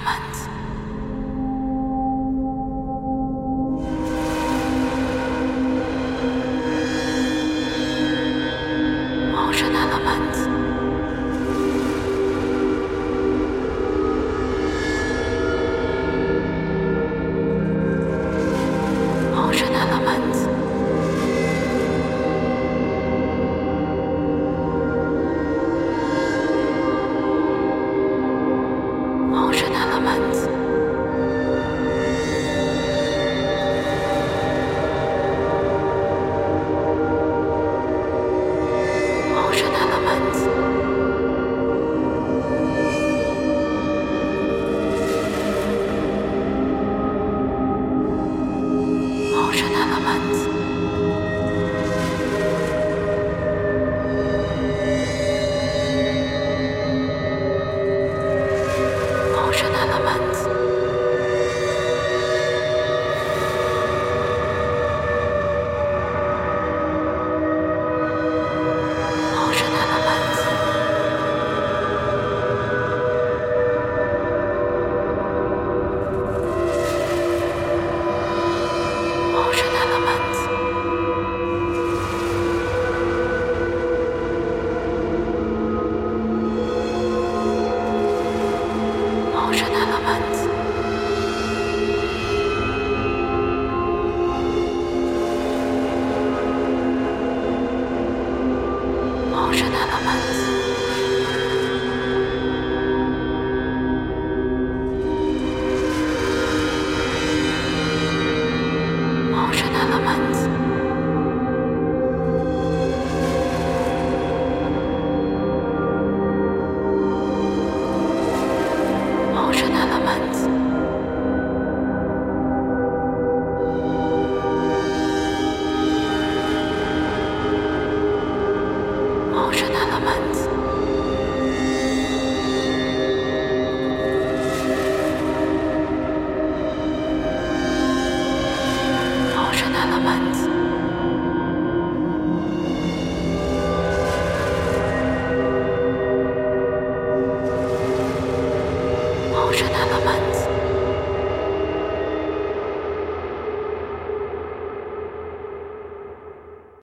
element. Motion element. Motion element. Motion element. Motion element. Motion element. Motion element. Motion element. Motion element. Motion element. Motion element. Motion element. Motion element. Motion element. Motion element. Motion element.